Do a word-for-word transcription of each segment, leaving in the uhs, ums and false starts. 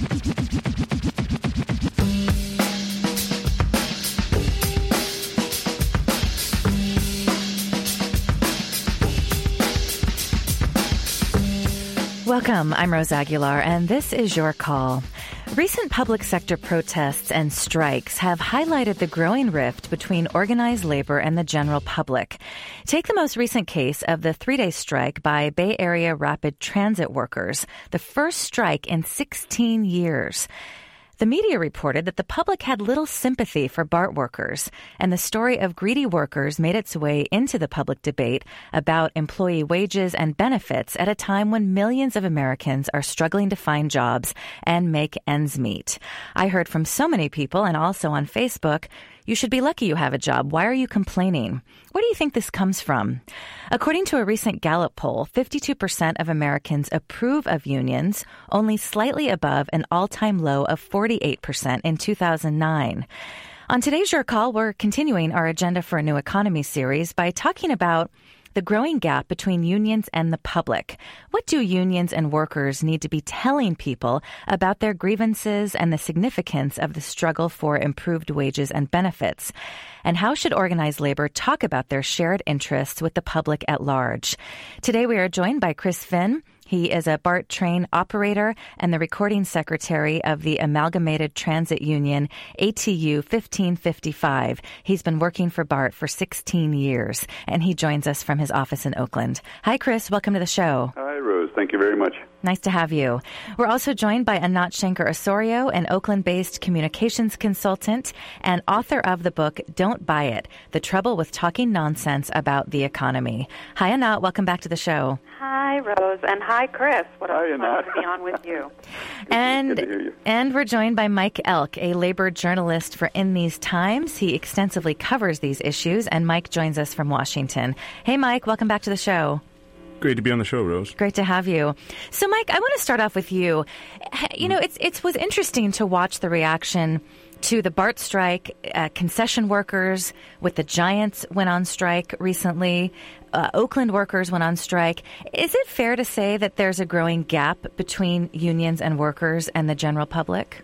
Welcome. I'm Rose Aguilar, and this is Your Call. Recent public sector protests and strikes have highlighted the growing rift between organized labor and the general public. Take the most recent case of the three-day strike by Bay Area Rapid Transit workers, the first strike in sixteen years. The media reported that the public had little sympathy for BART workers, and the story of greedy workers made its way into the public debate about employee wages and benefits at a time when millions of Americans are struggling to find jobs and make ends meet. I heard from so many people, and also on Facebook, you should be lucky you have a job. Why are you complaining? Where do you think this comes from? According to a recent Gallup poll, fifty-two percent of Americans approve of unions, only slightly above an all-time low of forty-eight percent in two thousand nine. On today's Your Call, we're continuing our Agenda for a New Economy series by talking about the growing gap between unions and the public. What do unions and workers need to be telling people about their grievances and the significance of the struggle for improved wages and benefits? And how should organized labor talk about their shared interests with the public at large? Today we are joined by Chris Finn. He is a BART train operator and the recording secretary of the Amalgamated Transit Union, A T U fifteen fifty-five. He's been working for BART for sixteen years, and he joins us from his office in Oakland. Hi, Chris. Welcome to the show. Hi, Rose. Thank you very much. Nice to have you. We're also joined by Anat Shenker-Osorio, an Oakland-based communications consultant and author of the book, Don't Buy It, The Trouble with Talking Nonsense About the Economy. Hi, Anat. Welcome back to the show. Hi, Rose. And hi, Chris. What a hi, pleasure to be on with you. and, Good to hear you. and we're joined by Mike Elk, a labor journalist for In These Times. He extensively covers these issues, and Mike joins us from Washington. Hey, Mike. Welcome back to the show. Great to be on the show, Rose. Great to have you. So, Mike, I want to start off with you. You know, it's it was interesting to watch the reaction to the BART strike. Uh, concession workers with the Giants went on strike recently. Uh, Oakland workers went on strike. Is it fair to say that there's a growing gap between unions and workers and the general public?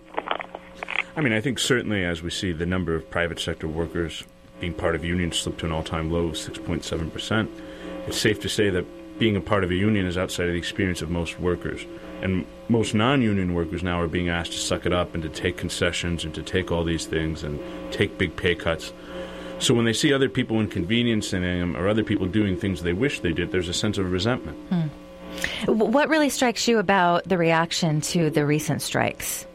I mean, I think certainly as we see the number of private sector workers being part of unions slip to an all-time low of six point seven percent, it's safe to say that being a part of a union is outside of the experience of most workers. And most non-union workers now are being asked to suck it up and to take concessions and to take all these things and take big pay cuts. So when they see other people inconveniencing them or other people doing things they wish they did, there's a sense of resentment. Hmm. What really strikes you about the reaction to the recent strikes?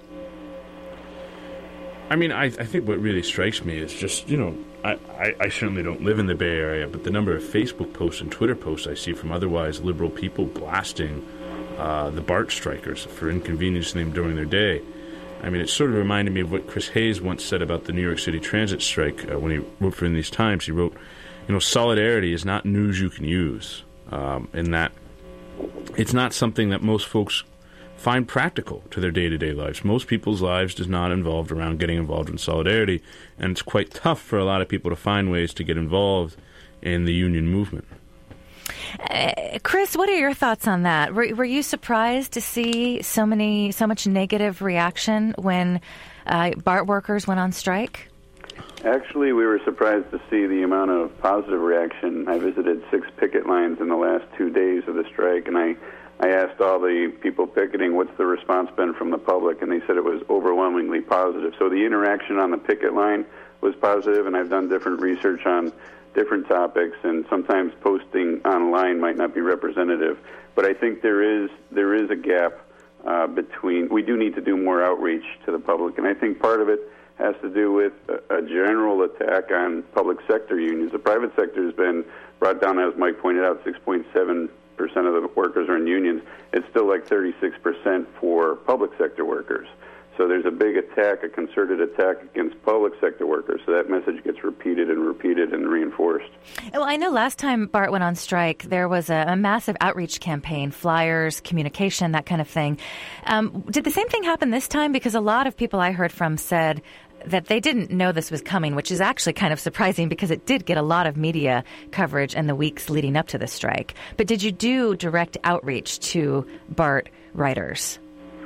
I mean, I, I think what really strikes me is just, you know, I, I, I certainly don't live in the Bay Area, but the number of Facebook posts and Twitter posts I see from otherwise liberal people blasting uh, the BART strikers for inconveniencing them during their day. I mean, it sort of reminded me of what Chris Hayes once said about the New York City transit strike uh, when he wrote for In These Times. He wrote, you know, solidarity is not news you can use, um, in that it's not something that most folks find practical to their day-to-day lives. Most people's lives does not involve around getting involved in solidarity, and it's quite tough for a lot of people to find ways to get involved in the union movement. Uh, Chris, what are your thoughts on that? Were, were you surprised to see so many, so much negative reaction when uh, BART workers went on strike? Actually, we were surprised to see the amount of positive reaction. I visited six picket lines in the last two days of the strike, and I I asked all the people picketing, what's the response been from the public, and they said it was overwhelmingly positive. So the interaction on the picket line was positive, and I've done different research on different topics, and sometimes posting online might not be representative. But I think there is there is a gap uh, between, we do need to do more outreach to the public, and I think part of it has to do with a, a general attack on public sector unions. The private sector has been brought down, as Mike pointed out, six point seven percent of the workers are in unions. It's still like thirty-six percent for public sector workers. So there's a big attack, a concerted attack against public sector workers. So that message gets repeated and repeated and reinforced. Well, I know last time BART went on strike, there was a, a massive outreach campaign, flyers, communication, that kind of thing. Um, did the same thing happen this time? Because a lot of people I heard from said that they didn't know this was coming, which is actually kind of surprising because it did get a lot of media coverage in the weeks leading up to the strike. But did you do direct outreach to BART writers?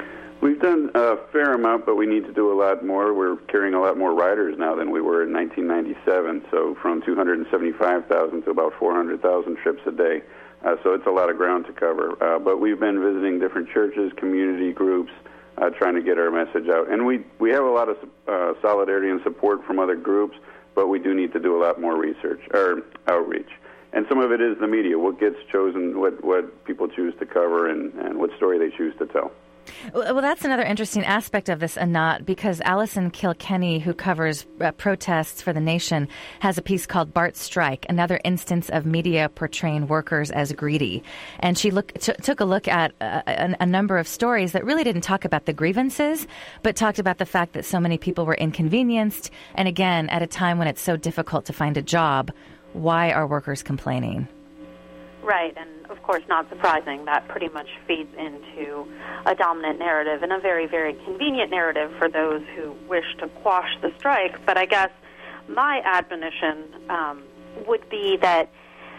We've done a fair amount, but we need to do a lot more. We're carrying a lot more riders now than we were in nineteen ninety-seven, so from two hundred seventy-five thousand to about four hundred thousand trips a day. Uh, so it's a lot of ground to cover. Uh, but we've been visiting different churches, community groups, uh, trying to get our message out. And we, we have a lot of uh, solidarity and support from other groups, but we do need to do a lot more research or outreach. And some of it is the media, what gets chosen, what, what people choose to cover, and, and what story they choose to tell. Well, that's another interesting aspect of this, Anat, because Allison Kilkenny, who covers uh, protests for The Nation, has a piece called BART Strike, another instance of media portraying workers as greedy. And she look, t- took a look at uh, a, a number of stories that really didn't talk about the grievances, but talked about the fact that so many people were inconvenienced. And again, at a time when it's so difficult to find a job, why are workers complaining? Right, and of course not surprising. That pretty much feeds into a dominant narrative and a very, very convenient narrative for those who wish to quash the strike. But I guess my admonition um, would be that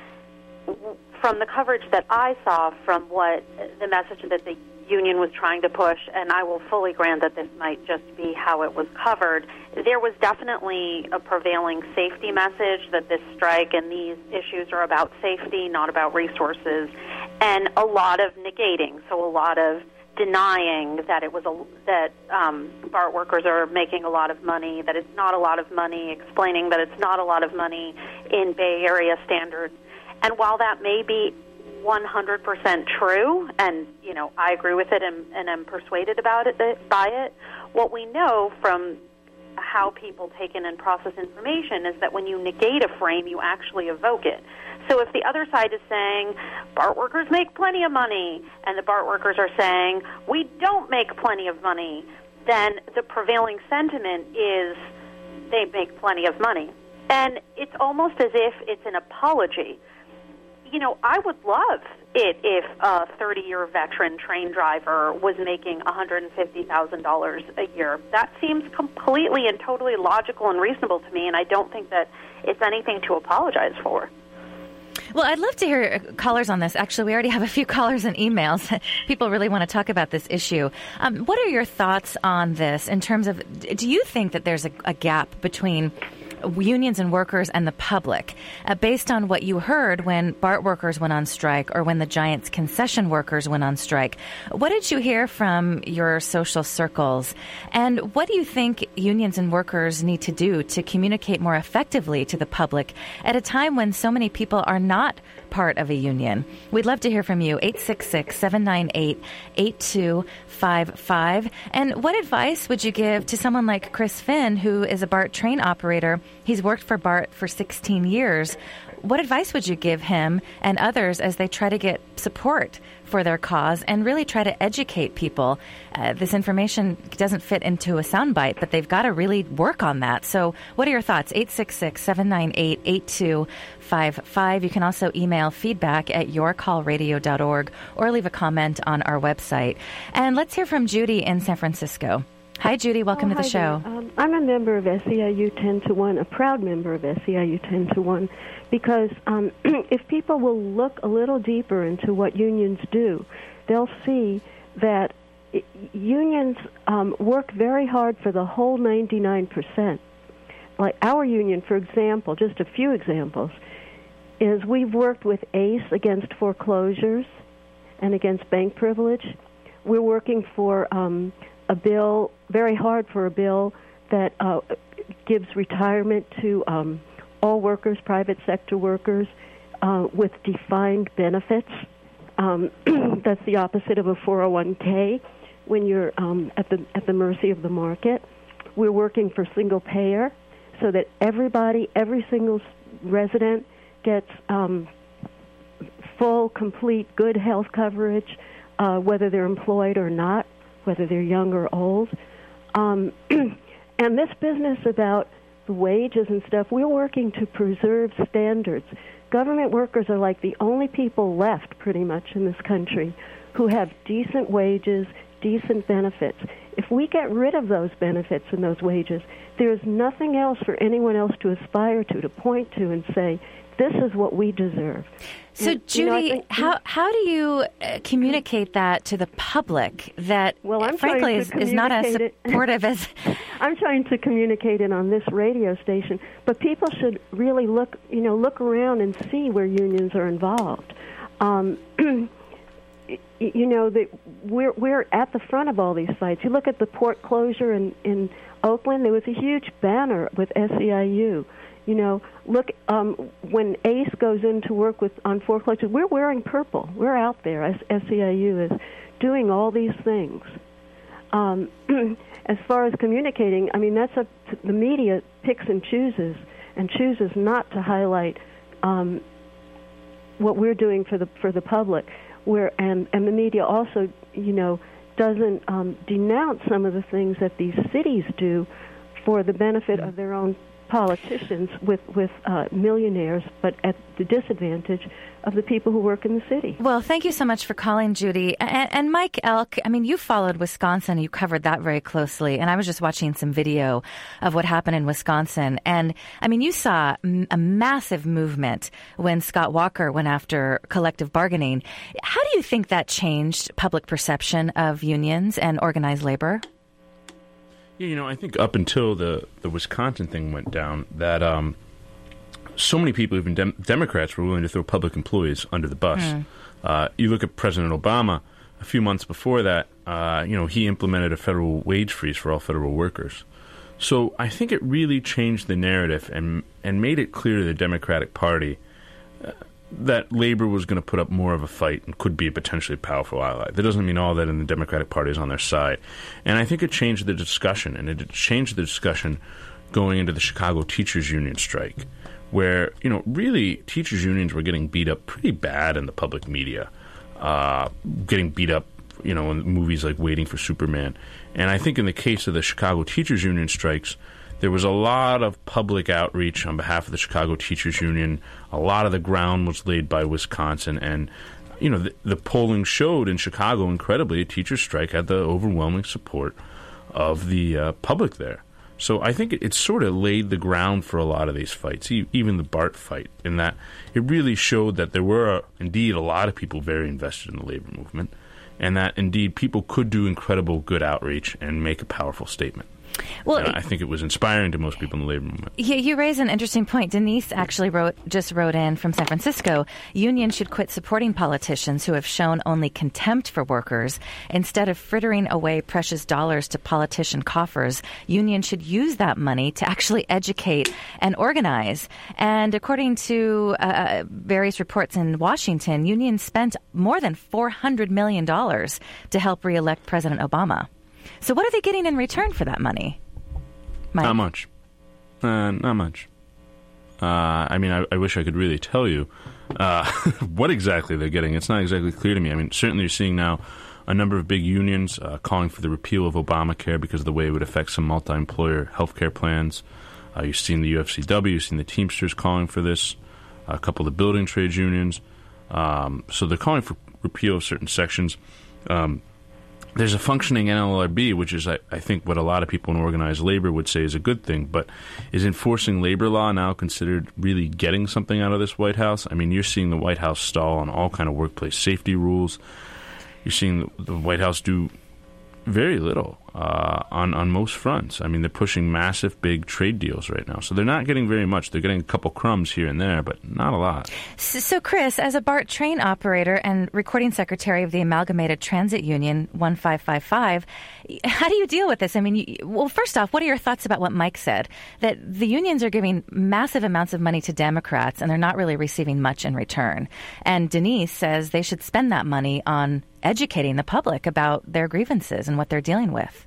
w- from the coverage that I saw from what the message that the union was trying to push, and I will fully grant that this might just be how it was covered, there was definitely a prevailing safety message that this strike and these issues are about safety, not about resources, and a lot of negating, so a lot of denying that it was a, that um, BART workers are making a lot of money, that it's not a lot of money, explaining that it's not a lot of money in Bay Area standards. And while that may be one hundred percent true, and, you know, I agree with it and, and am persuaded about it, by it, what we know from how people take in and process information is that when you negate a frame, you actually evoke it. So if the other side is saying, BART workers make plenty of money, and the BART workers are saying, we don't make plenty of money, then the prevailing sentiment is they make plenty of money. And it's almost as if it's an apology. You know, I would love it if a thirty-year veteran train driver was making one hundred fifty thousand dollars a year. That seems completely and totally logical and reasonable to me, and I don't think that it's anything to apologize for. Well, I'd love to hear callers on this. Actually, we already have a few callers and emails. People really want to talk about this issue. Um, what are your thoughts on this in terms of, do you think that there's a, a gap between unions and workers and the public, uh, based on what you heard when BART workers went on strike or when the Giants concession workers went on strike? What did you hear from your social circles? And what do you think unions and workers need to do to communicate more effectively to the public at a time when so many people are not part of a union? We'd love to hear from you. eight six six, seven nine eight, eight two five five. And what advice would you give to someone like Chris Finn, who is a BART train operator? He's worked for BART for sixteen years. What advice would you give him and others as they try to get support for their cause and really try to educate people? Uh, this information doesn't fit into a soundbite, but they've got to really work on that. So what are your thoughts? eight six six, seven nine eight, eight two five five. You can also email feedback at your call radio dot org or leave a comment on our website. And let's hear from Judy in San Francisco. Hi, Judy. Welcome oh, to the hi show. Um, I'm a member of S E I U ten to one, a proud member of S E I U ten to one, because um, if people will look a little deeper into what unions do, they'll see that it, unions um, work very hard for the whole ninety-nine percent. Like our union, for example, just a few examples, is we've worked with ACE against foreclosures and against bank privilege. We're working for um, a bill, very hard for a bill that uh, gives retirement to um, all workers, private sector workers, uh, with defined benefits. Um, that's the opposite of a four oh one k when you're um, at the at the mercy of the market. We're working for single payer so that everybody, every single resident gets um, full, complete, good health coverage, uh, whether they're employed or not, whether they're young or old. Um, and this business about the wages and stuff, we're working to preserve standards. Government workers are like the only people left, pretty much, in this country who have decent wages, decent benefits. If we get rid of those benefits and those wages, there's nothing else for anyone else to aspire to, to point to and say, this is what we deserve. So, and, Judy, you know, I think, how how do you uh, communicate that to the public that, well, I'm frankly, is, is not as supportive as... I'm trying to communicate it on this radio station, but people should really look, you know, look around and see where unions are involved. Um, you know, that we're we're at the front of all these fights. You look at the port closure in, in Oakland, there was a huge banner with S E I U. You know, look, um, when ACE goes in to work with on foreclosure, we're wearing purple. We're out there, as S E I U is, doing all these things. Um, as far as communicating, I mean, that's up to the media picks and chooses, and chooses not to highlight um, what we're doing for the for the public. Where and, and the media also, you know, doesn't um, denounce some of the things that these cities do for the benefit of their own politicians with with uh, millionaires, but at the disadvantage of the people who work in the city. Well, thank you so much for calling, Judy. And, and Mike Elk, I mean, you followed Wisconsin. You covered that very closely. And I was just watching some video of what happened in Wisconsin. And, I mean, you saw m- a massive movement when Scott Walker went after collective bargaining. How do you think that changed public perception of unions and organized labor? Yeah, you know, I think up until the, the Wisconsin thing went down, that um, so many people, even dem- Democrats, were willing to throw public employees under the bus. Mm. Uh, you look at President Obama, a few months before that, uh, you know, he implemented a federal wage freeze for all federal workers. So I think it really changed the narrative and and made it clear to the Democratic Party uh, that labor was going to put up more of a fight and could be a potentially powerful ally. That doesn't mean all that in the Democratic Party is on their side. And I think it changed the discussion, and it changed the discussion going into the Chicago Teachers Union strike, where, you know, really teachers' unions were getting beat up pretty bad in the public media, uh, getting beat up, you know, in movies like Waiting for Superman. And I think in the case of the Chicago Teachers Union strikes, there was a lot of public outreach on behalf of the Chicago Teachers Union. A lot of the ground was laid by Wisconsin. And, you know, the, the polling showed in Chicago, incredibly, a teacher's strike had the overwhelming support of the uh, public there. So I think it, it sort of laid the ground for a lot of these fights, e- even the BART fight, in that it really showed that there were, uh, indeed, a lot of people very invested in the labor movement, and that, indeed, people could do incredible good outreach and make a powerful statement. Well, uh, I think it was inspiring to most people in the labor movement. Yeah, you raise an interesting point. Denise actually wrote, just wrote in from San Francisco, unions should quit supporting politicians who have shown only contempt for workers. Instead of frittering away precious dollars to politician coffers, unions should use that money to actually educate and organize. And according to uh, various reports in Washington, unions spent more than four hundred million dollars to help reelect President Obama. So what are they getting in return for that money, Mike? Not much. Uh, not much. Uh, I mean, I, I wish I could really tell you uh, what exactly they're getting. It's not exactly clear to me. I mean, certainly you're seeing now a number of big unions uh, calling for the repeal of Obamacare because of the way it would affect some multi-employer health care plans. Uh, you've seen the U F C W, you've seen the Teamsters calling for this, a couple of the building trades unions. Um, so they're calling for repeal of certain sections. Um There's a functioning N L R B, which is, I, I think, what a lot of people in organized labor would say is a good thing. But is enforcing labor law now considered really getting something out of this White House? I mean, you're seeing the White House stall on all kind of workplace safety rules. You're seeing the, the White House do very little uh, on, on most fronts. I mean, they're pushing massive, big trade deals right now. So they're not getting very much. They're getting a couple crumbs here and there, but not a lot. So, so Chris, as a BART train operator and recording secretary of the Amalgamated Transit Union one five five five, how do you deal with this? I mean, you, well, first off, what are your thoughts about what Mike said, that the unions are giving massive amounts of money to Democrats and they're not really receiving much in return? And Denise says they should spend that money on educating the public about their grievances and what they're dealing with.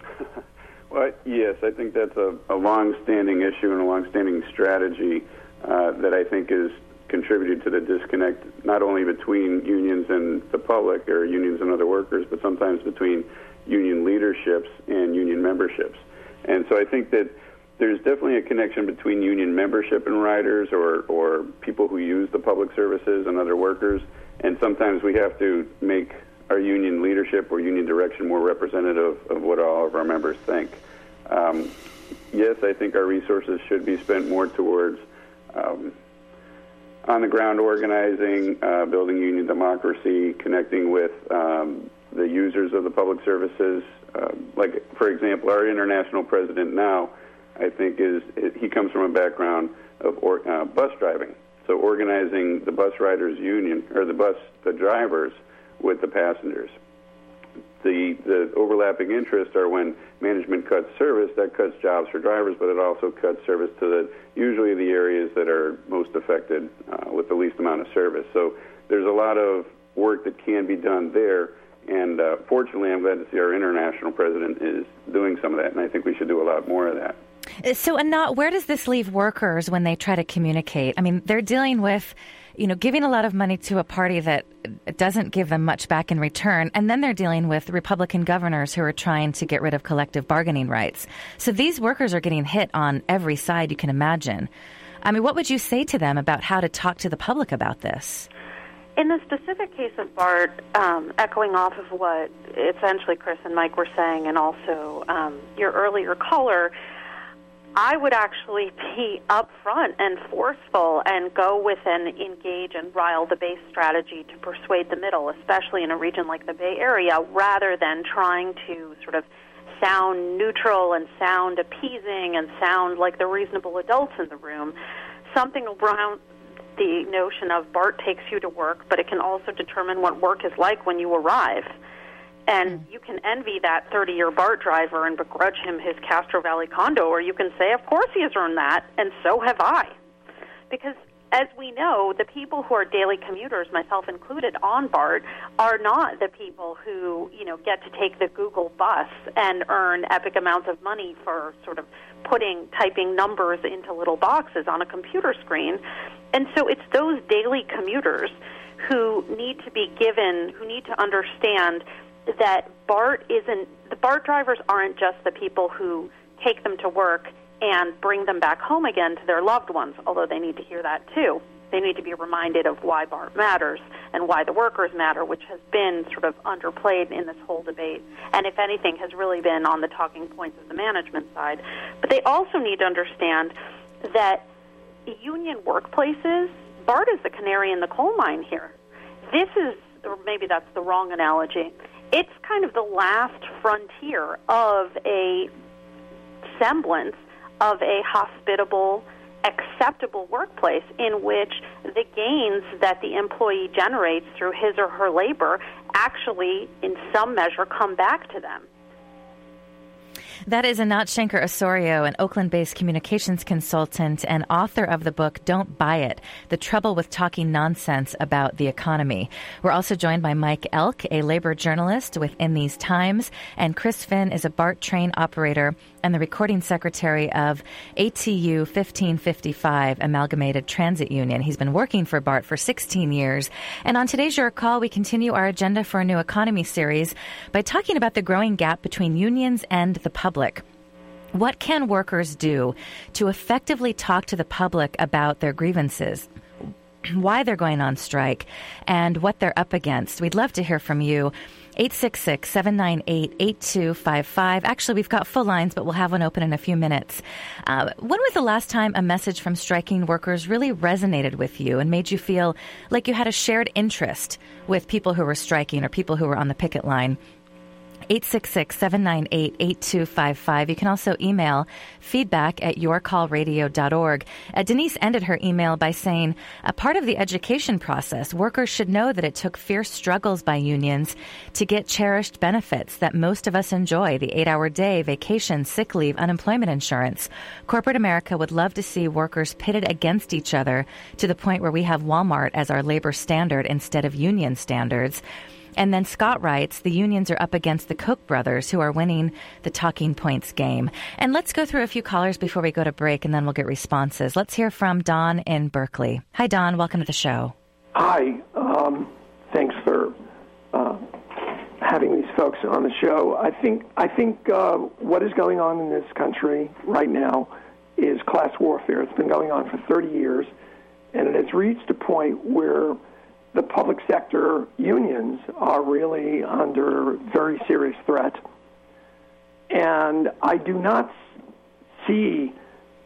Well, yes, I think that's a, a long-standing issue and a long-standing strategy uh, that I think is contributed to the disconnect not only between unions and the public or unions and other workers, but sometimes between union leaderships and union memberships. And so I think that there's definitely a connection between union membership and riders or, or people who use the public services and other workers. And sometimes we have to make our union leadership or union direction more representative of what all of our members think. Um, yes, I think our resources should be spent more towards um, on the ground organizing, uh, building union democracy, connecting with um, the users of the public services. Uh, like, for example, our international president now, I think, is he comes from a background of or, uh, bus driving. So organizing the bus riders union, or the bus, the drivers with the passengers. The, the overlapping interests are when management cuts service, that cuts jobs for drivers, but it also cuts service to the usually the areas that are most affected uh, with the least amount of service. So there's a lot of work that can be done there, and uh, fortunately I'm glad to see our international president is doing some of that, and I think we should do a lot more of that. So, Anat, where does this leave workers when they try to communicate? I mean, they're dealing with, you know, giving a lot of money to a party that doesn't give them much back in return, and then they're dealing with Republican governors who are trying to get rid of collective bargaining rights. So these workers are getting hit on every side you can imagine. I mean, what would you say to them about how to talk to the public about this? In the specific case of BART, um, echoing off of what essentially Chris and Mike were saying, and also um, your earlier caller, I would actually be upfront and forceful and go with an engage and rile the base strategy to persuade the middle, especially in a region like the Bay Area, rather than trying to sort of sound neutral and sound appeasing and sound like the reasonable adults in the room. Something around the notion of BART takes you to work, but it can also determine what work is like when you arrive. And you can envy that thirty-year BART driver and begrudge him his Castro Valley condo, or you can say, of course he has earned that, and so have I. Because, as we know, the people who are daily commuters, myself included, on BART, are not the people who, you know, get to take the Google bus and earn epic amounts of money for sort of putting, typing numbers into little boxes on a computer screen. And so it's those daily commuters who need to be given, who need to understand that BART isn't, the BART drivers aren't just the people who take them to work and bring them back home again to their loved ones, although they need to hear that too. They need to be reminded of why BART matters and why the workers matter, which has been sort of underplayed in this whole debate, and if anything has really been on the talking points of the management side. But they also need to understand that union workplaces, BART is the canary in the coal mine here. This is, or maybe that's the wrong analogy, it's kind of the last frontier of a semblance of a hospitable, acceptable workplace in which the gains that the employee generates through his or her labor actually, in some measure, come back to them. That is Anat Shenker-Osorio, an Oakland-based communications consultant and author of the book Don't Buy It, The Trouble with Talking Nonsense About the Economy. We're also joined by Mike Elk, a labor journalist with In These Times, and Chris Finn is a BART train operator and the recording secretary of A T U fifteen fifty-five, Amalgamated Transit Union. He's been working for BART for sixteen years. And on today's Your Call, we continue our Agenda for a New Economy series by talking about the growing gap between unions and the public. What can workers do to effectively talk to the public about their grievances, why they're going on strike, and what they're up against? We'd love to hear from you. eight six six, seven nine eight, eight two five five. Actually, we've got full lines, but we'll have one open in a few minutes. Uh, when was the last time a message from striking workers really resonated with you and made you feel like you had a shared interest with people who were striking or people who were on the picket line? eight six six, seven nine eight, eight two five five. You can also email feedback at your call radio dot org. Uh, Denise ended her email by saying, a part of the education process, workers should know that it took fierce struggles by unions to get cherished benefits that most of us enjoy, the eight-hour day, vacation, sick leave, unemployment insurance. Corporate America would love to see workers pitted against each other to the point where we have Walmart as our labor standard instead of union standards. And then Scott writes, the unions are up against the Koch brothers, who are winning the talking points game. And let's go through a few callers before we go to break, and then we'll get responses. Let's hear from Don in Berkeley. Hi, Don. Welcome to the show. Hi. Um, thanks for uh, having these folks on the show. I think I think uh, what is going on in this country right now is class warfare. It's been going on for thirty years, and it has reached a point where the public sector unions are really under very serious threat. And I do not see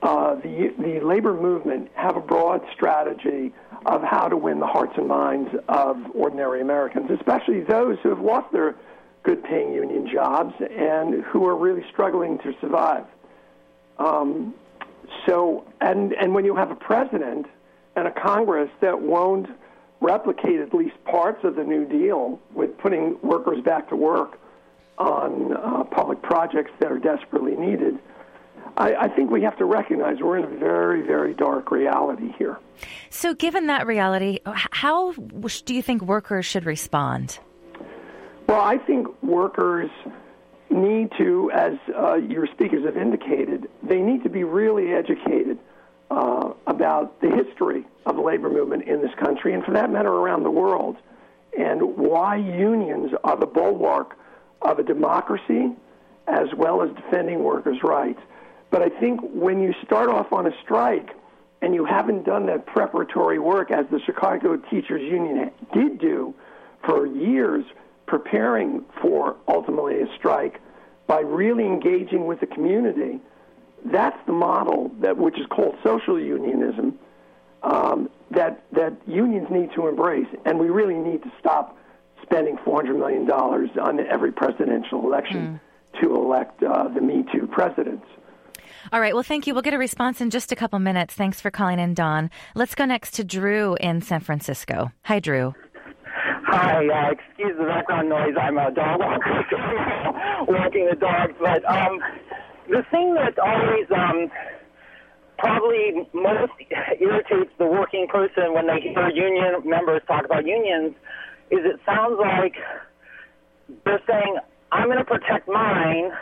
uh, the, the labor movement have a broad strategy of how to win the hearts and minds of ordinary Americans, especially those who have lost their good-paying union jobs and who are really struggling to survive. Um, so, and, and when you have a president and a Congress that won't replicate at least parts of the New Deal with putting workers back to work on uh, public projects that are desperately needed, I, I think we have to recognize we're in a very, very dark reality here. So given that reality, how do you think workers should respond? Well, I think workers need to, as uh, your speakers have indicated, they need to be really educated uh, about the history of the labor movement in this country, and for that matter around the world, and why unions are the bulwark of a democracy as well as defending workers' rights. But I think when you start off on a strike and you haven't done that preparatory work, as the Chicago Teachers Union did do for years, preparing for ultimately a strike by really engaging with the community, that's the model that which is called social unionism, um, that that unions need to embrace. And we really need to stop spending four hundred million dollars on every presidential election mm. to elect uh, the Me Too presidents. All right. Well, thank you. We'll get a response in just a couple minutes. Thanks for calling in, Don. Let's go next to Drew in San Francisco. Hi, Drew. Hi. Uh, excuse the background noise. I'm a dog walker, walking the dogs. But um, the thing that always um, probably most irritates the working person when they hear union members talk about unions is it sounds like they're saying, I'm going to protect mine,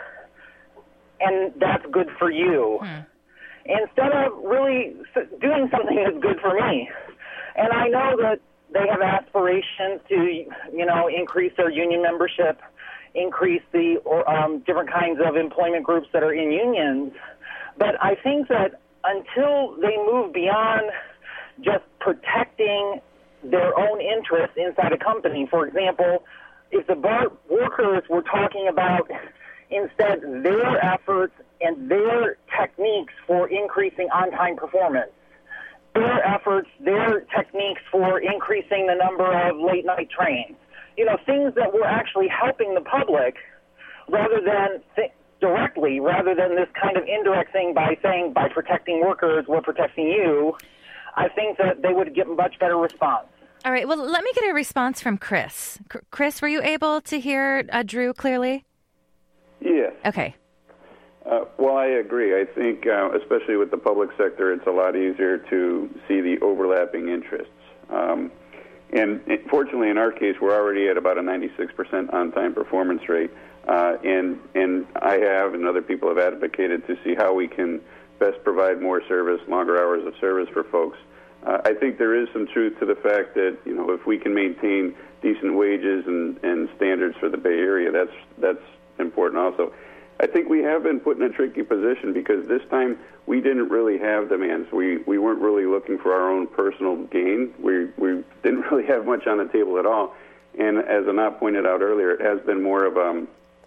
and that's good for you, hmm. instead of really doing something that's good for me. And I know that they have aspirations to, you know, increase their union membership, increase the or, um, different kinds of employment groups that are in unions. But I think that until they move beyond just protecting their own interests inside a company, for example, if the bar- workers were talking about instead their efforts and their techniques for increasing on-time performance, their efforts, their techniques for increasing the number of late-night trains, you know, things that were actually helping the public rather than th- directly, rather than this kind of indirect thing by saying, by protecting workers, we're protecting you, I think that they would get a much better response. All right. Well, let me get a response from Chris. C- Chris, were you able to hear uh, Drew clearly? Yes. Okay. Uh, well, I agree. I think, uh, especially with the public sector, it's a lot easier to see the overlapping interests. Um, and it, fortunately, in our case, we're already at about a ninety-six percent on-time performance rate. Uh, and and I have and other people have advocated to see how we can best provide more service, longer hours of service for folks. Uh, I think there is some truth to the fact that, you know, if we can maintain decent wages and, and standards for the Bay Area, that's that's important also. I think we have been put in a tricky position because this time we didn't really have demands. We we weren't really looking for our own personal gain. We we didn't really have much on the table at all. And as Anat pointed out earlier, it has been more of um,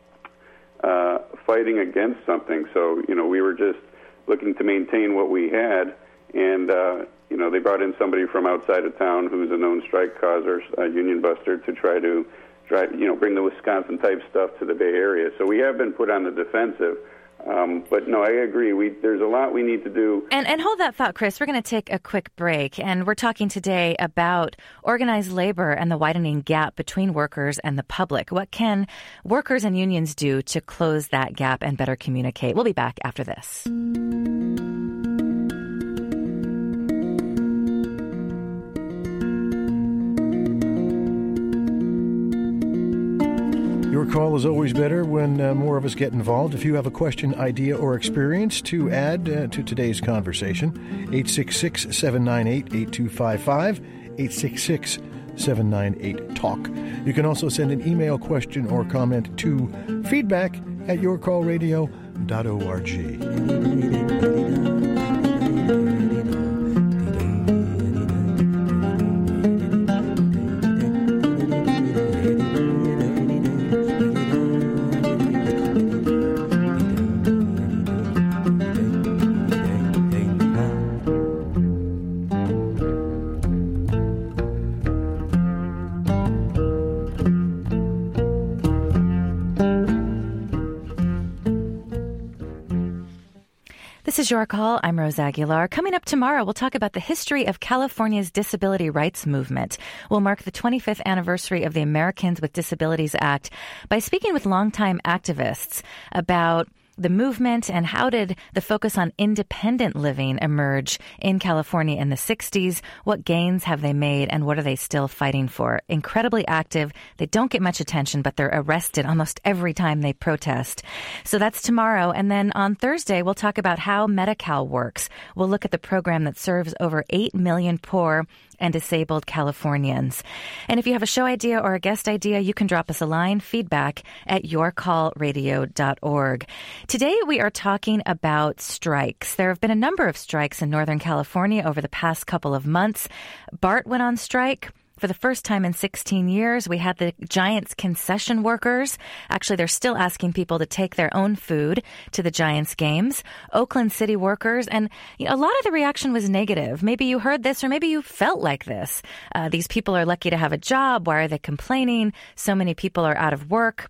uh, fighting against something. So, you know, we were just looking to maintain what we had. And, uh, you know, they brought in somebody from outside of town who's a known strike causer, a union buster, to try to try, you know, bring the Wisconsin-type stuff to the Bay Area. So we have been put on the defensive. Um, but, no, I agree. We, there's a lot we need to do. And, and hold that thought, Chris. We're going to take a quick break. And we're talking today about organized labor and the widening gap between workers and the public. What can workers and unions do to close that gap and better communicate? We'll be back after this. Your call is always better when uh, more of us get involved. If you have a question, idea, or experience to add uh, to today's conversation, eight six six, seven nine eight, eight two five five, eight six six, seven nine eight, talk. You can also send an email question or comment to feedback at your call radio dot org. This is Your Call. I'm Rose Aguilar. Coming up tomorrow, we'll talk about the history of California's disability rights movement. We'll mark the twenty-fifth anniversary of the Americans with Disabilities Act by speaking with longtime activists about the movement and how did the focus on independent living emerge in California in the sixties? What gains have they made and what are they still fighting for? Incredibly active. They don't get much attention, but they're arrested almost every time they protest. So that's tomorrow. And then on Thursday, we'll talk about how Medi-Cal works. We'll look at the program that serves over eight million poor and disabled Californians. And if you have a show idea or a guest idea, you can drop us a line, feedback at your call radio dot org. Today, we are talking about strikes. There have been a number of strikes in Northern California over the past couple of months. BART went on strike. For the first time in sixteen years, we had the Giants concession workers. Actually, they're still asking people to take their own food to the Giants games. Oakland City workers, and you know, a lot of the reaction was negative. Maybe you heard this or maybe you felt like this. Uh, these people are lucky to have a job. Why are they complaining? So many people are out of work.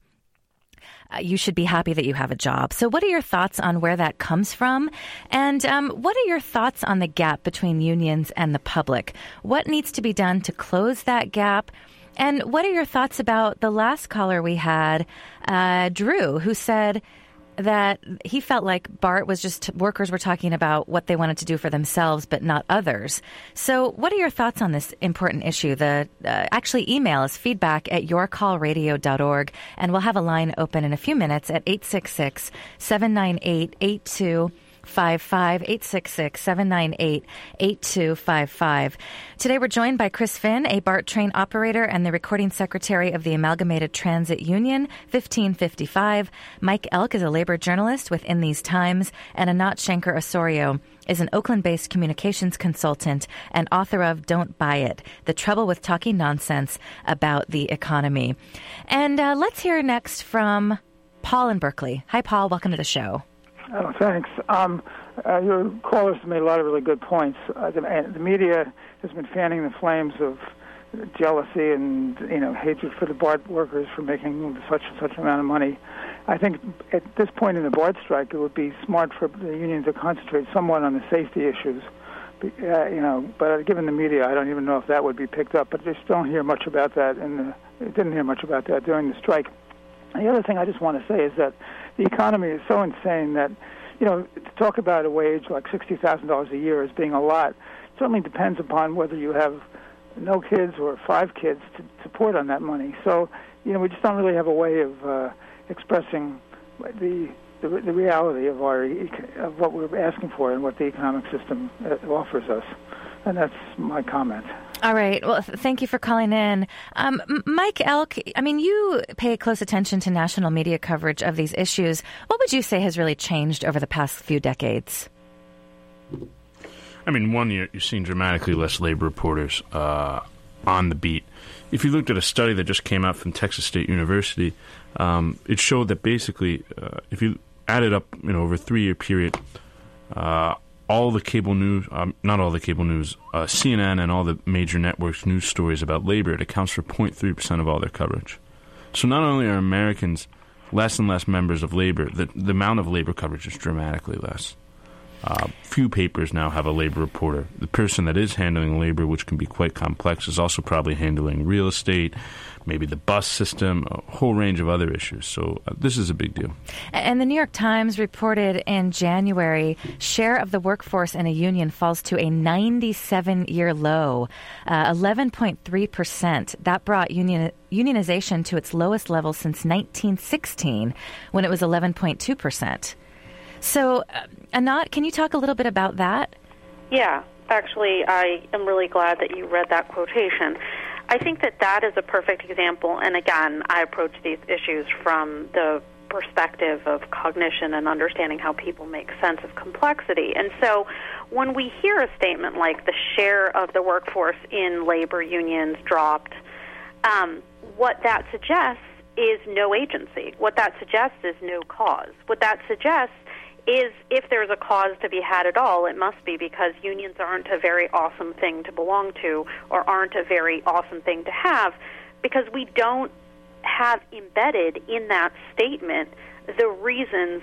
You should be happy that you have a job. So what are your thoughts on where that comes from? And um, what are your thoughts on the gap between unions and the public? What needs to be done to close that gap? And what are your thoughts about the last caller we had, uh, Drew, who said that he felt like BART was just workers were talking about what they wanted to do for themselves, but not others. So what are your thoughts on this important issue? The uh, actually email us feedback at your call radio dot org, and we'll have a line open in a few minutes at eight six six, seven nine eight, eight two five five, eight six six, seven nine eight, eight two five five. Today we're joined by Chris Finn, a BART train operator and the recording secretary of the Amalgamated Transit Union, fifteen fifty-five. Mike Elk is a labor journalist with In These Times, and Anat Shenker-Osorio is an Oakland-based communications consultant and author of Don't Buy It, The Trouble with Talking Nonsense About the Economy. And uh, let's hear next from Paul in Berkeley. Hi, Paul. Welcome to the show. Oh, thanks. Um, uh, your callers made a lot of really good points. Uh, the, the media has been fanning the flames of jealousy and, you know, hatred for the BART workers for making such and such amount of money. I think at this point in the BART strike, it would be smart for the union to concentrate somewhat on the safety issues. Uh, you know, but given the media, I don't even know if that would be picked up. But I just don't hear much about that, and didn't hear much about that during the strike. And the other thing I just want to say is that the economy is so insane that, you know, to talk about a wage like sixty thousand dollars a year as being a lot certainly depends upon whether you have no kids or five kids to support on that money. So, you know, we just don't really have a way of uh, expressing the, the the reality of our of what we're asking for and what the economic system offers us. And that's my comment. All right. Well, th- thank you for calling in. Um, M- Mike Elk, I mean, you pay close attention to national media coverage of these issues. What would you say has really changed over the past few decades? I mean, one, you're, you're seeing dramatically less labor reporters uh, on the beat. If you looked at a study that just came out from Texas State University, um, it showed that basically, uh, if you added up, you know, over a three-year period, uh, all the cable news, um, not all the cable news, uh, C N N and all the major networks' news stories about labor, it accounts for zero point three percent of all their coverage. So not only are Americans less and less members of labor, the, the amount of labor coverage is dramatically less. Uh, few papers now have a labor reporter. The person that is handling labor, which can be quite complex, is also probably handling real estate, maybe the bus system, a whole range of other issues. So uh, this is a big deal. And the New York Times reported in January, share of the workforce in a union falls to a ninety-seven-year low, uh, eleven point three percent. That brought union unionization to its lowest level since nineteen sixteen, when it was eleven point two percent. So, uh, Anat, can you talk a little bit about that? Yeah, actually, I am really glad that you read that quotation. I think that that is a perfect example, and again, I approach these issues from the perspective of cognition and understanding how people make sense of complexity. And so when we hear a statement like the share of the workforce in labor unions dropped, um, what that suggests is no agency. What that suggests is no cause. What that suggests is if there's a cause to be had at all, it must be because unions aren't a very awesome thing to belong to or aren't a very awesome thing to have, because we don't have embedded in that statement the reasons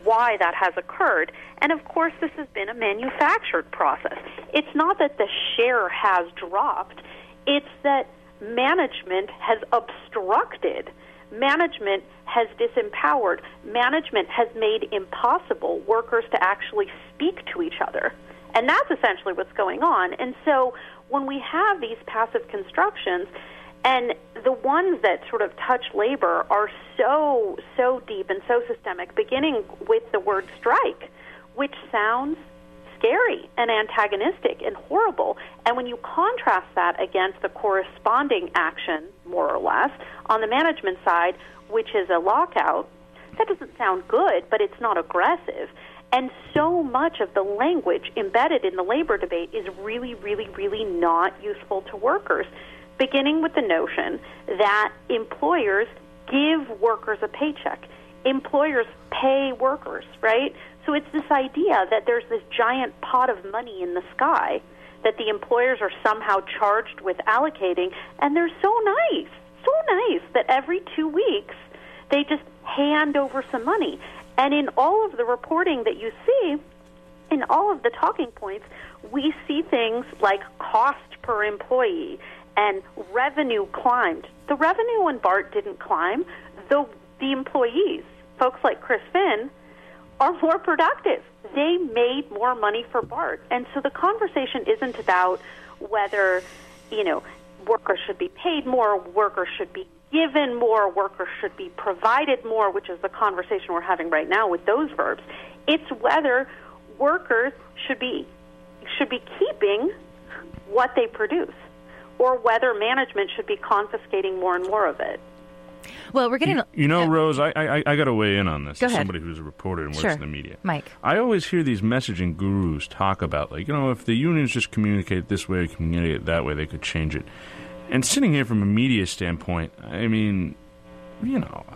why that has occurred. And, of course, this has been a manufactured process. It's not that the share has dropped. It's that management has obstructed. Management has disempowered. Management has made impossible workers to actually speak to each other. And that's essentially what's going on. And so when we have these passive constructions, and the ones that sort of touch labor are so, so deep and so systemic, beginning with the word strike, which sounds scary and antagonistic and horrible. And when you contrast that against the corresponding action, more or less, on the management side, which is a lockout, that doesn't sound good, but it's not aggressive. And so much of the language embedded in the labor debate is really, really, really not useful to workers, beginning with the notion that employers give workers a paycheck. Employers pay workers, right? So it's this idea that there's this giant pot of money in the sky that the employers are somehow charged with allocating, and they're so nice, so nice that every two weeks they just hand over some money. And in all of the reporting that you see, in all of the talking points, we see things like cost per employee and revenue climbed. The revenue on BART didn't climb. The, the employees, folks like Chris Finn, are more productive. They made more money for BART. And so the conversation isn't about whether, you know, workers should be paid more, workers should be given more, workers should be provided more, which is the conversation we're having right now with those verbs. It's whether workers should be should be keeping what they produce, or whether management should be confiscating more and more of it. Well, we're getting... You, you know, Rose, I I, I got to weigh in on this Go as ahead. somebody who's a reporter and works Sure. in the media. Mike. I always hear these messaging gurus talk about, like, you know, if the unions just communicate this way or communicate that way, they could change it. And sitting here from a media standpoint, I mean, you know,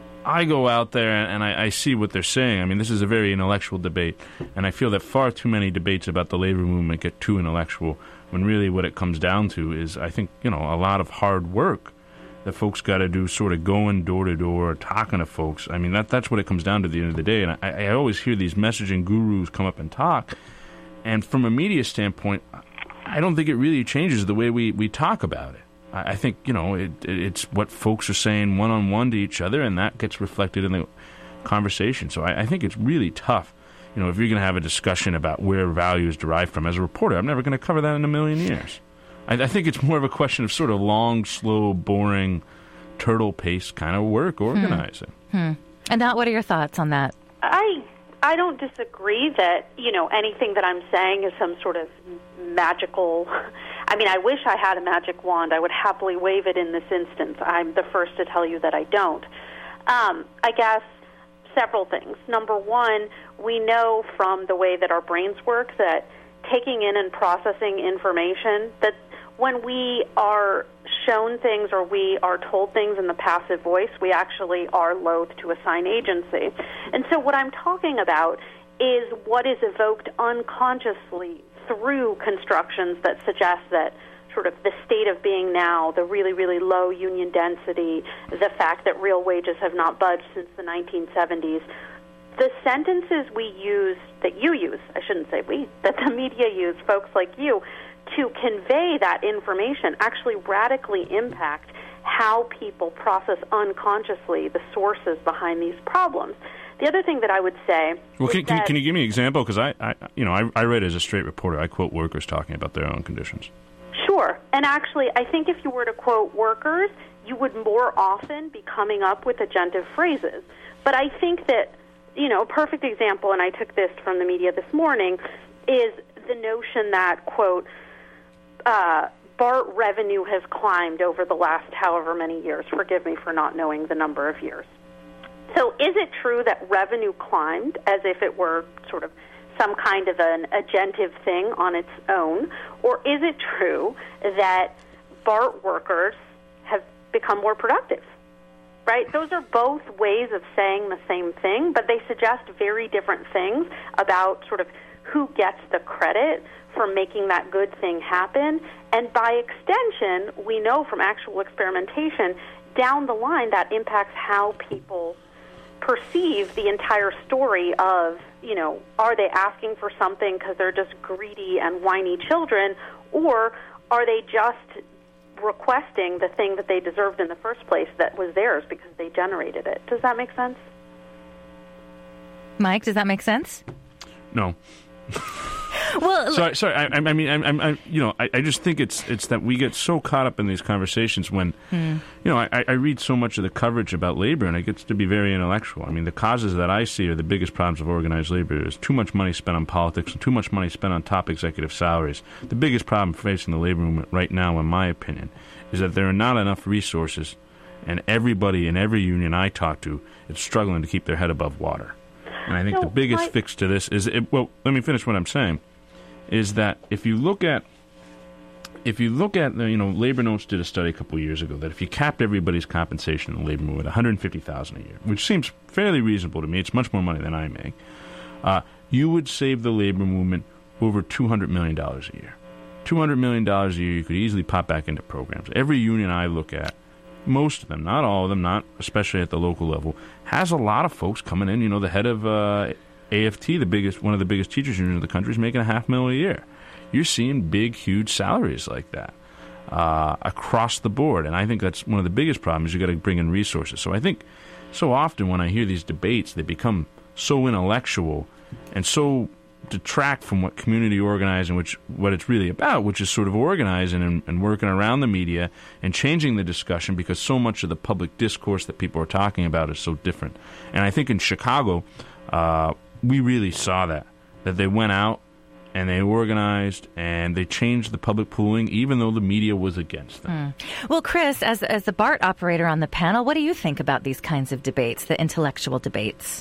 I go out there and I, I see what they're saying. I mean, this is a very intellectual debate, and I feel that far too many debates about the labor movement get too intellectual when really what it comes down to is, I think, you know, a lot of hard work that folks got to do, sort of going door to door, talking to folks. I mean, that that's what it comes down to at the end of the day. And I, I always hear these messaging gurus come up and talk, and from a media standpoint, I don't think it really changes the way we, we talk about it. I, I think, you know, it, it, it's what folks are saying one-on-one to each other, and that gets reflected in the conversation. So I, I think it's really tough. You know, if you're going to have a discussion about where value is derived from, as a reporter, I'm never going to cover that in a million years. I, I think it's more of a question of sort of long, slow, boring, turtle-paced kind of work organizing. Hmm. Hmm. And now, what are your thoughts on that? I I don't disagree that, you know, anything that I'm saying is some sort of magical... I mean, I wish I had a magic wand. I would happily wave it in this instance. I'm the first to tell you that I don't. Um, I guess several things. Number one, we know from the way that our brains work that taking in and processing information, that when we are shown things or we are told things in the passive voice, we actually are loath to assign agency. And so what I'm talking about is what is evoked unconsciously through constructions that suggest that sort of the state of being now, the really, really low union density, the fact that real wages have not budged since the nineteen seventies, the sentences we use, that you use, I shouldn't say we, that the media use, folks like you, to convey that information actually radically impact how people process unconsciously the sources behind these problems. The other thing that I would say well, can, is can, that, can you give me an example? Because I, I, you know, I, I read as a straight reporter. I quote workers talking about their own conditions. Sure. And actually, I think if you were to quote workers, you would more often be coming up with agentive phrases. But I think that, you know, a perfect example, and I took this from the media this morning, is the notion that, quote, uh, BART revenue has climbed over the last however many years. Forgive me for not knowing the number of years. So is it true that revenue climbed as if it were sort of some kind of an agentive thing on its own, or is it true that BART workers have become more productive? Right? Those are both ways of saying the same thing, but they suggest very different things about sort of who gets the credit for making that good thing happen. And by extension, we know from actual experimentation, down the line, that impacts how people perceive the entire story of, you know, are they asking for something because they're just greedy and whiny children, or are they just requesting the thing that they deserved in the first place that was theirs because they generated it? Does that make sense? Mike, does that make sense? No. Well, sorry, sorry. I, I mean, I, I, you know, I, I just think it's it's that we get so caught up in these conversations when, hmm. you know, I, I read so much of the coverage about labor, and it gets to be very intellectual. I mean, the causes that I see are the biggest problems of organized labor is too much money spent on politics and too much money spent on top executive salaries. The biggest problem facing the labor movement right now, in my opinion, is that there are not enough resources, and everybody in every union I talk to is struggling to keep their head above water. And I think so the biggest my- fix to this is, it, well, let me finish what I'm saying. Is that if you look at, if you look at, the, you know, Labor Notes did a study a couple of years ago that if you capped everybody's compensation in the labor movement at one hundred fifty thousand dollars a year, which seems fairly reasonable to me, it's much more money than I make, uh, you would save the labor movement over two hundred million dollars a year. two hundred million dollars a year you could easily pop back into programs. Every union I look at, most of them, not all of them, not especially at the local level, has a lot of folks coming in. You know, the head of uh, A F T, the biggest, one of the biggest teachers unions in the country, is making a half mil a year. You're seeing big, huge salaries like that uh, across the board, and I think that's one of the biggest problems. You got to bring in resources. So I think so often when I hear these debates, they become so intellectual and so detract from what community organizing, which what it's really about, which is sort of organizing and, and working around the media and changing the discussion, because so much of the public discourse that people are talking about is so different. And I think in Chicago, uh, we really saw that, that they went out and they organized and they changed the public pooling, even though the media was against them. Mm. Well, Chris, as as the BART operator on the panel, what do you think about these kinds of debates, the intellectual debates?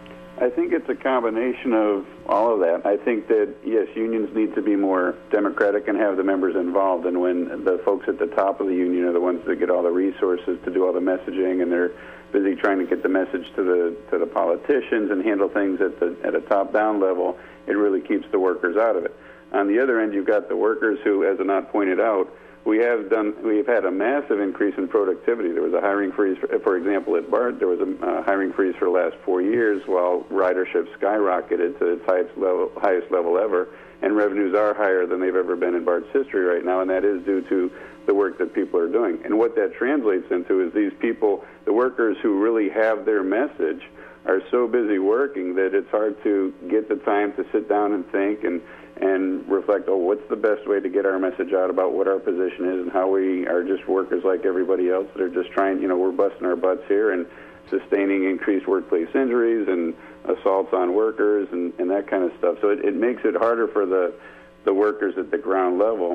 I think it's a combination of all of that. I think that, yes, unions need to be more democratic and have the members involved. And when the folks at the top of the union are the ones that get all the resources to do all the messaging, and they're busy trying to get the message to the to the politicians and handle things at the at a top-down level, it really keeps the workers out of it. On the other end, you've got the workers who, as Anat pointed out, we have done. We've had a massive increase in productivity. There was a hiring freeze, for, for example, at BART. There was a uh, hiring freeze for the last four years, while ridership skyrocketed to its highest level, highest level ever, and revenues are higher than they've ever been in BART's history right now, and that is due to the work that people are doing. And what that translates into is these people, the workers who really have their message, are so busy working that it's hard to get the time to sit down and think and and reflect, oh, what's the best way to get our message out about what our position is and how we are just workers like everybody else that are just trying, you know, we're busting our butts here and sustaining increased workplace injuries and assaults on workers and, and that kind of stuff. So it, it makes it harder for the, the workers at the ground level.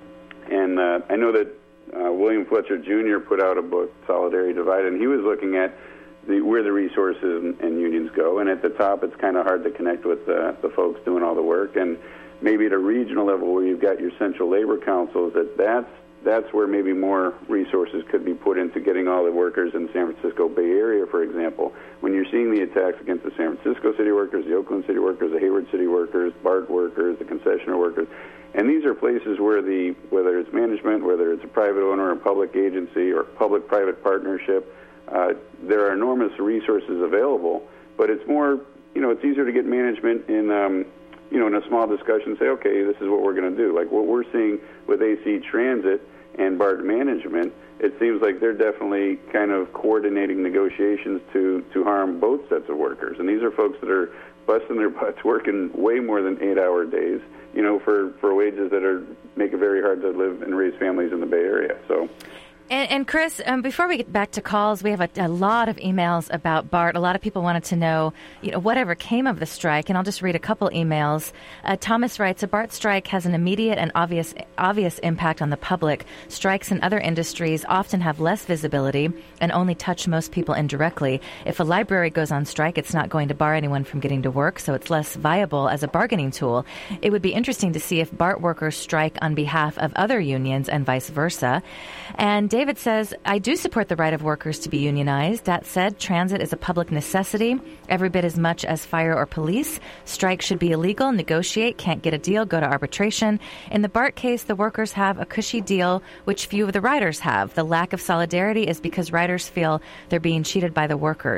And uh, I know that uh, William Fletcher Junior put out a book, Solidarity Divided, and he was looking at the, where the resources and, and unions go. And at the top, it's kind of hard to connect with the, the folks doing all the work. And maybe at a regional level where you've got your central labor councils, that that's, that's where maybe more resources could be put into getting all the workers in the San Francisco Bay Area, for example. When you're seeing the attacks against the San Francisco city workers, the Oakland city workers, the Hayward city workers, BART workers, the concessionaire workers, and these are places where the, whether it's management, whether it's a private owner, a public agency, or public-private partnership, uh, there are enormous resources available, but it's more, you know, it's easier to get management in, um, you know, in a small discussion, say, okay, this is what we're going to do. Like what we're seeing with A C Transit and BART management, it seems like they're definitely kind of coordinating negotiations to, to harm both sets of workers. And these are folks that are busting their butts, working way more than eight-hour days, you know, for, for wages that are make it very hard to live and raise families in the Bay Area. So. And, and Chris, um, before we get back to calls, we have a, a lot of emails about BART. A lot of people wanted to know, you know, whatever came of the strike, and I'll just read a couple emails. Uh, Thomas writes, a BART strike has an immediate and obvious obvious impact on the public. Strikes in other industries often have less visibility and only touch most people indirectly. If a library goes on strike, it's not going to bar anyone from getting to work, so it's less viable as a bargaining tool. It would be interesting to see if BART workers strike on behalf of other unions and vice versa. And David says, I do support the right of workers to be unionized. That said, transit is a public necessity, every bit as much as fire or police. Strike should be illegal. Negotiate. Can't get a deal. Go to arbitration. In the BART case, the workers have a cushy deal, which few of the riders have. The lack of solidarity is because riders feel they're being cheated by the workers.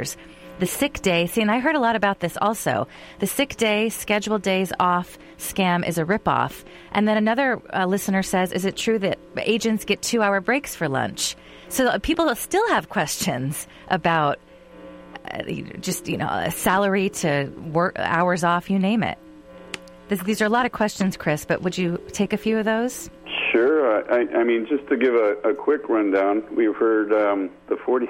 The sick day, see, and I heard a lot about this also. The sick day, scheduled days off scam is a ripoff. And then another uh, listener says, is it true that agents get two-hour breaks for lunch? So uh, people still have questions about uh, just, you know, a salary to work hours off, you name it. This, these are a lot of questions, Chris, but would you take a few of those? Sure. I, I mean, just to give a, a quick rundown, we've heard um, the forty...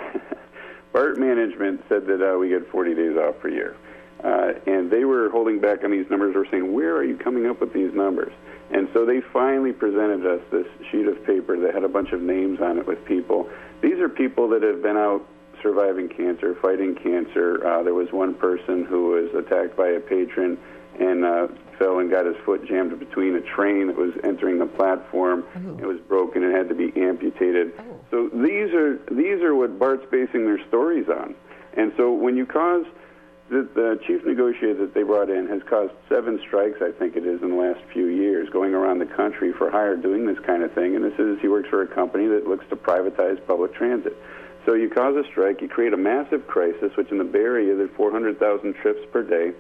BART management said that uh, we get forty days off per year. Uh, and they were holding back on these numbers. We're saying, where are you coming up with these numbers? And so they finally presented us this sheet of paper that had a bunch of names on it with people. These are people that have been out surviving cancer, fighting cancer. Uh, there was one person who was attacked by a patron and uh, fell and got his foot jammed between a train that was entering the platform. Oh. It was broken and had to be amputated. Oh. So these are these are what BART's basing their stories on. And so when you cause, the, the chief negotiator that they brought in has caused seven strikes, I think it is, in the last few years, going around the country for hire doing this kind of thing. And this is, he works for a company that looks to privatize public transit. So you cause a strike, you create a massive crisis, which in the Bay Area, there's four hundred thousand trips per day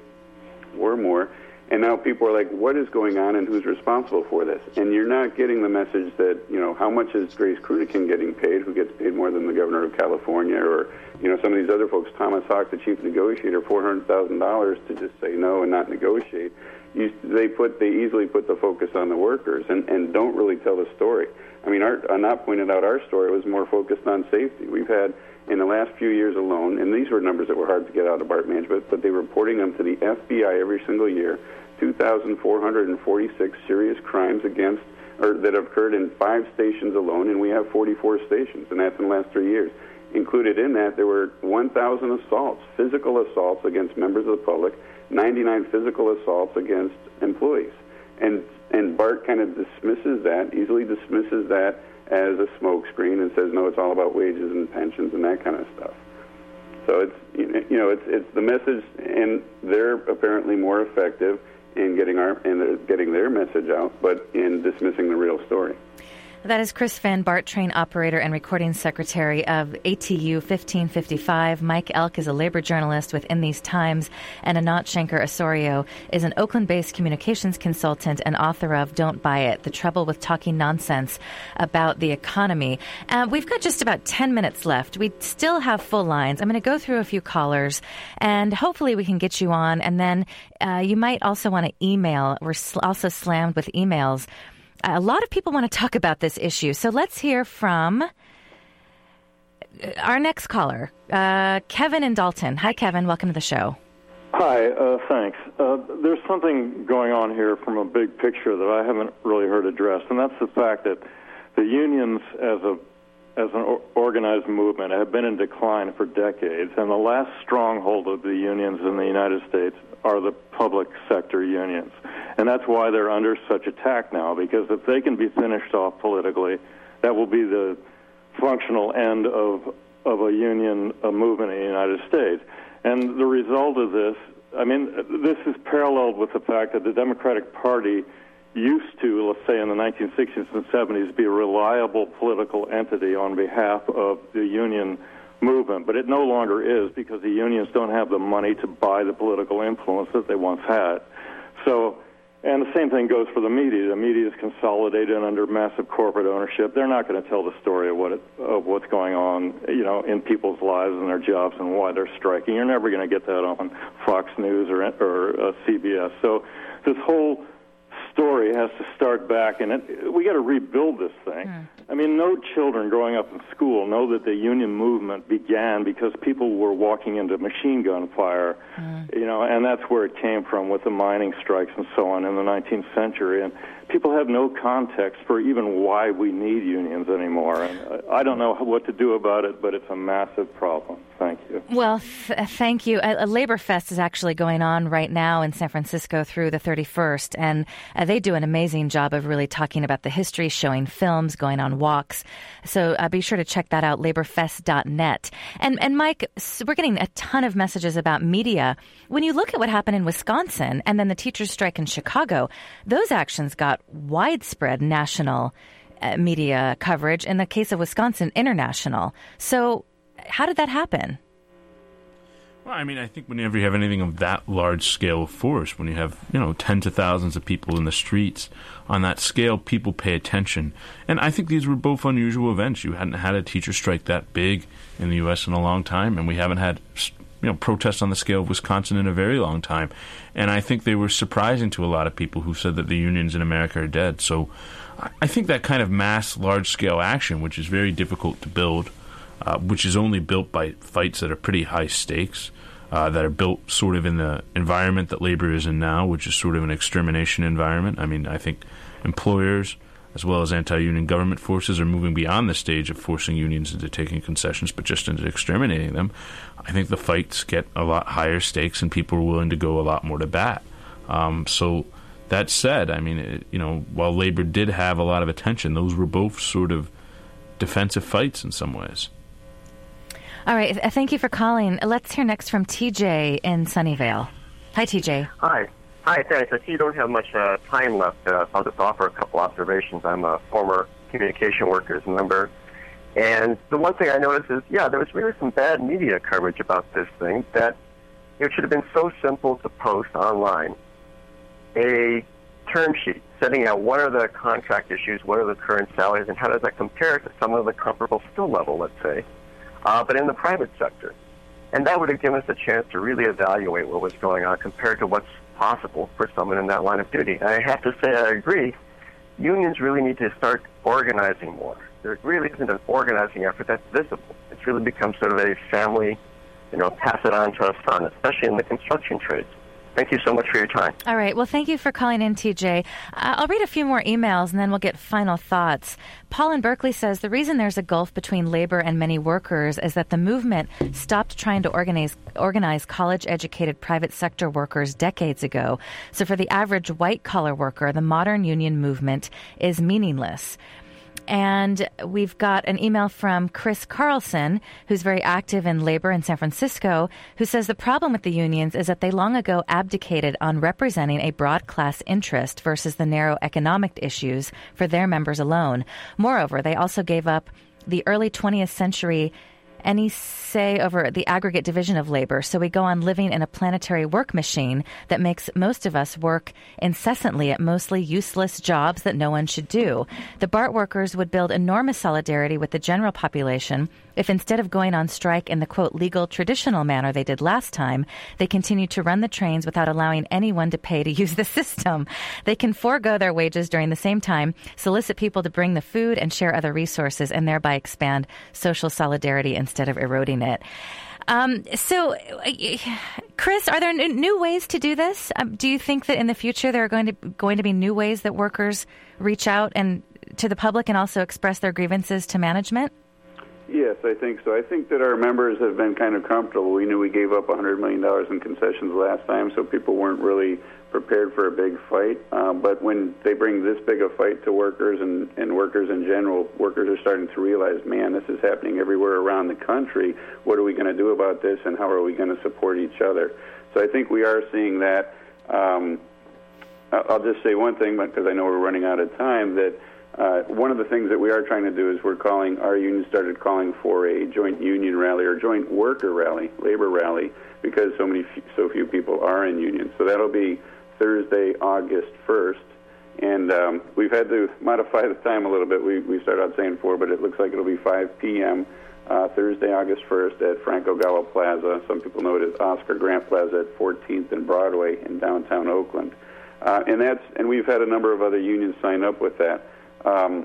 or more. And now people are like, what is going on and who's responsible for this? And you're not getting the message that, you know, how much is Grace Kruniken getting paid, who gets paid more than the governor of California, or, you know, some of these other folks, Thomas Hawk, the chief negotiator, four hundred thousand dollars to just say no and not negotiate. You, they put, they easily put the focus on the workers and, and don't really tell the story. I mean, Art, Anat pointed out our story was more focused on safety. We've had, in the last few years alone, and these were numbers that were hard to get out of BART management, but they were reporting them to the F B I every single year, two thousand four hundred forty-six serious crimes against, or that have occurred in five stations alone, and we have forty-four stations, and that's in the last three years. Included in that, there were one thousand assaults, physical assaults against members of the public, ninety-nine physical assaults against employees. And and BART kind of dismisses that, easily dismisses that as a smokescreen and says, no, it's all about wages and pensions and that kind of stuff. So it's, you know, it's it's the message, and they're apparently more effective in getting our in getting their message out, but in dismissing the real story. That is Chris Finn, BART train operator and recording secretary of A T U fifteen fifty-five. Mike Elk is a labor journalist with In These Times, and Anat Shenker-Osorio is an Oakland-based communications consultant and author of Don't Buy It, The Trouble with Talking Nonsense About the Economy. Uh, we've got just about ten minutes left. We still have full lines. I'm going to go through a few callers, and hopefully we can get you on. And then uh, you might also want to email. We're sl- also slammed with emails. A lot of people want to talk about this issue. So let's hear from our next caller, uh, Kevin in Dalton. Hi, Kevin. Welcome to the show. Hi. Uh, thanks. Uh, there's something going on here from a big picture that I haven't really heard addressed, and that's the fact that the unions as a as an organized movement have been in decline for decades, and the last stronghold of the unions in the United States are the public sector unions. And that's why they're under such attack now, because if they can be finished off politically, that will be the functional end of of a union a movement in the United States. And the result of this, I mean, this is paralleled with the fact that the Democratic Party used to, let's say in the nineteen sixties and seventies, be a reliable political entity on behalf of the union movement, but it no longer is, because the unions don't have the money to buy the political influence that they once had. So, and the same thing goes for the media. The media is consolidated under massive corporate ownership. They're not going to tell the story of what it, of what's going on, you know, in people's lives and their jobs and why they're striking. You're never going to get that on Fox News or or uh, C B S. So, this whole story has to start back, and it, we got to rebuild this thing. Mm. I mean, no children growing up in school know that the union movement began because people were walking into machine gun fire, mm. you know, and that's where it came from with the mining strikes and so on in the nineteenth century. And people have no context for even why we need unions anymore. And I don't know what to do about it, but it's a massive problem. Thank you. Well, th- thank you. A, a Labor Fest is actually going on right now in San Francisco through the thirty-first, and uh, they do an amazing job of really talking about the history, showing films, going on walks. So uh, be sure to check that out, labor fest dot net. And, and Mike, we're getting a ton of messages about media. When you look at what happened in Wisconsin and then the teachers' strike in Chicago, those actions got widespread national uh, media coverage. In the case of Wisconsin, international. So how did that happen? Well, I mean, I think whenever you have anything of that large scale of force, when you have, you know, tens of thousands of people in the streets, on that scale, people pay attention. And I think these were both unusual events. You hadn't had a teacher strike that big in the U S in a long time, and we haven't had, you know, protests on the scale of Wisconsin in a very long time. And I think they were surprising to a lot of people who said that the unions in America are dead. So I think that kind of mass, large-scale action, which is very difficult to build, uh, which is only built by fights that are pretty high stakes, uh, that are built sort of in the environment that labor is in now, which is sort of an extermination environment. I mean, I think employers, as well as anti-union government forces, are moving beyond the stage of forcing unions into taking concessions, but just into exterminating them. I think the fights get a lot higher stakes, and people are willing to go a lot more to bat. Um, so that said, I mean, it, you know, while labor did have a lot of attention, those were both sort of defensive fights in some ways. All right. Thank you for calling. Let's hear next from T J in Sunnyvale. Hi, T J. Hi. Hi, thanks. I see you don't have much uh, time left. Uh, I'll just offer a couple observations. I'm a former communication workers member. And the one thing I noticed is, yeah, there was really some bad media coverage about this thing that it should have been so simple to post online. A term sheet setting out what are the contract issues, what are the current salaries, and how does that compare to some of the comparable skill level, let's say, uh, but in the private sector. And that would have given us a chance to really evaluate what was going on compared to what's possible for someone in that line of duty. And I have to say I agree. Unions really need to start organizing more. There really isn't an organizing effort that's visible. It's really become sort of a family, you know, pass it on to a son, especially in the construction trades. Thank you so much for your time. All right. Well, thank you for calling in, T J. Uh, I'll read a few more emails, and then we'll get final thoughts. Paul in Berkeley says, the reason there's a gulf between labor and many workers is that the movement stopped trying to organize, organize college-educated private sector workers decades ago. So for the average white-collar worker, the modern union movement is meaningless. And we've got an email from Chris Carlson, who's very active in labor in San Francisco, who says the problem with the unions is that they long ago abdicated on representing a broad class interest versus the narrow economic issues for their members alone. Moreover, they also gave up the early twentieth century any say over the aggregate division of labor. So we go on living in a planetary work machine that makes most of us work incessantly at mostly useless jobs that no one should do. The BART workers would build enormous solidarity with the general population if instead of going on strike in the, quote, legal traditional manner they did last time, they continued to run the trains without allowing anyone to pay to use the system. They can forego their wages during the same time, solicit people to bring the food and share other resources, and thereby expand social solidarity instead of eroding it. Um, so, Chris, are there new ways to do this? Um, do you think that in the future there are going to going to be new ways that workers reach out and to the public and also express their grievances to management? Yes, I think so. I think that our members have been kind of comfortable. We knew we gave up one hundred million dollars in concessions last time, so people weren't really prepared for a big fight. Um, but when they bring this big a fight to workers and, and workers in general, workers are starting to realize, man, this is happening everywhere around the country. What are we going to do about this, and how are we going to support each other? So I think we are seeing that. Um, I'll just say one thing, because I know we're running out of time, that Uh, one of the things that we are trying to do is we're calling, our union started calling for a joint union rally or joint worker rally, labor rally, because so many, so few people are in unions. So that'll be Thursday, August first. And um, we've had to modify the time a little bit. We, we started out saying four, but it looks like it'll be five p.m. Uh, Thursday, August first at Frank Ogawa Plaza. Some people know it as Oscar Grant Plaza at fourteenth and Broadway in downtown Oakland. Uh, and that's and we've had a number of other unions sign up with that. Um,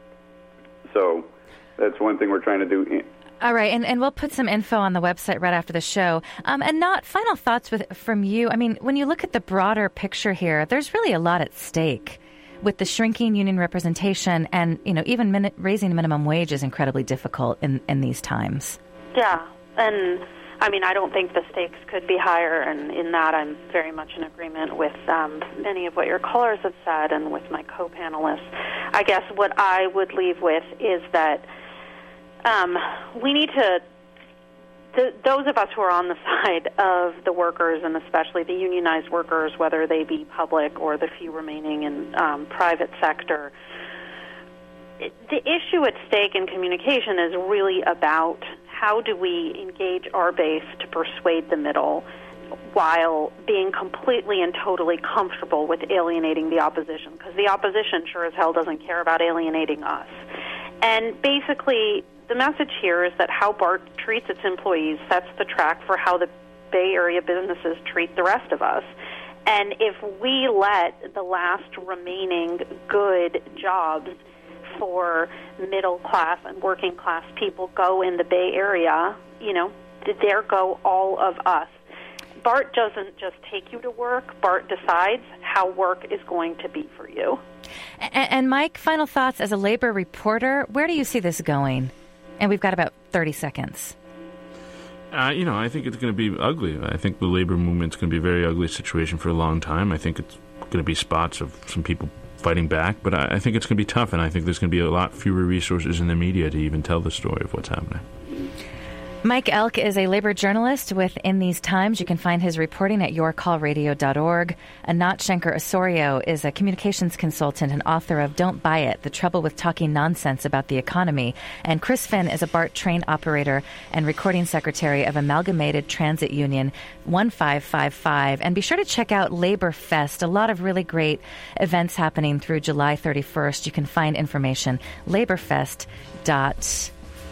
so that's one thing we're trying to do. All right, and, and we'll put some info on the website right after the show. Um, and not final thoughts with from you. I mean, when you look at the broader picture here, there's really a lot at stake with the shrinking union representation, and you know, even min- raising minimum wage is incredibly difficult in, in these times. Yeah, and I mean, I don't think the stakes could be higher, and in that I'm very much in agreement with um, many of what your callers have said and with my co-panelists. I guess what I would leave with is that um, we need to, th- those of us who are on the side of the workers, and especially the unionized workers, whether they be public or the few remaining in um, private sector, the issue at stake in communication is really about how do we engage our base to persuade the middle while being completely and totally comfortable with alienating the opposition? Because the opposition sure as hell doesn't care about alienating us. And basically, the message here is that how BART treats its employees sets the track for how the Bay Area businesses treat the rest of us. And if we let the last remaining good jobs for middle-class and working-class people go in the Bay Area, you know, there go all of us. BART doesn't just take you to work. BART decides how work is going to be for you. And, and Mike, final thoughts as a labor reporter, where do you see this going? And we've got about thirty seconds. Uh, you know, I think it's going to be ugly. I think the labor movement's going to be a very ugly situation for a long time. I think it's going to be spots of some people fighting back, but I, I think it's going to be tough, and I think there's going to be a lot fewer resources in the media to even tell the story of what's happening. Mike Elk is a labor journalist with In These Times. You can find his reporting at your call radio dot org. Anat Shenker-Osorio is a communications consultant and author of Don't Buy It, The Trouble with Talking Nonsense About the Economy. And Chris Finn is a BART train operator and recording secretary of Amalgamated Transit Union one five five five. And be sure to check out Labor Fest, a lot of really great events happening through July thirty-first. You can find information labor fest dot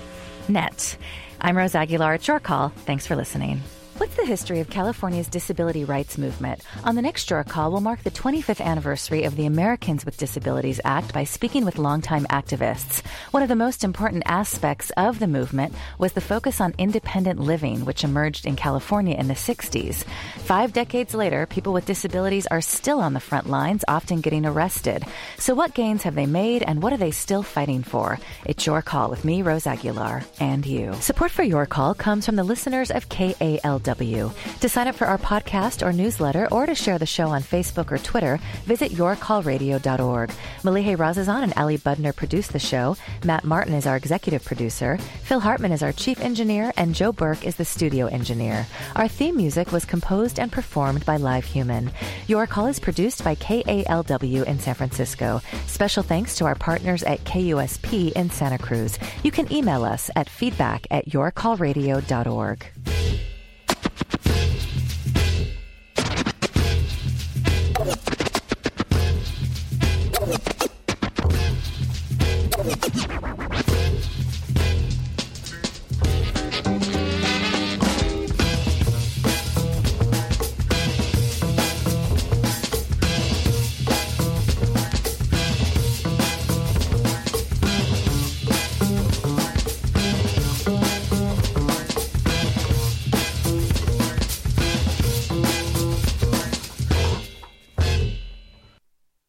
net. I'm Rose Aguilar. It's your call. Thanks for listening. What's the history of California's disability rights movement? On the next Your Call, we'll mark the twenty-fifth anniversary of the Americans with Disabilities Act by speaking with longtime activists. One of the most important aspects of the movement was the focus on independent living, which emerged in California in the sixties. Five decades later, people with disabilities are still on the front lines, often getting arrested. So what gains have they made, and what are they still fighting for? It's Your Call with me, Rose Aguilar, and you. Support for Your Call comes from the listeners of K A L W. To sign up for our podcast or newsletter or to share the show on Facebook or Twitter, visit your call radio dot org. Malihe Razazan and Ali Budner produce the show. Matt Martin is our executive producer. Phil Hartman is our chief engineer, and Joe Burke is the studio engineer. Our theme music was composed and performed by Live Human. Your Call is produced by K A L W in San Francisco. Special thanks to our partners at K U S P in Santa Cruz. You can email us at feedback at your call radio dot org.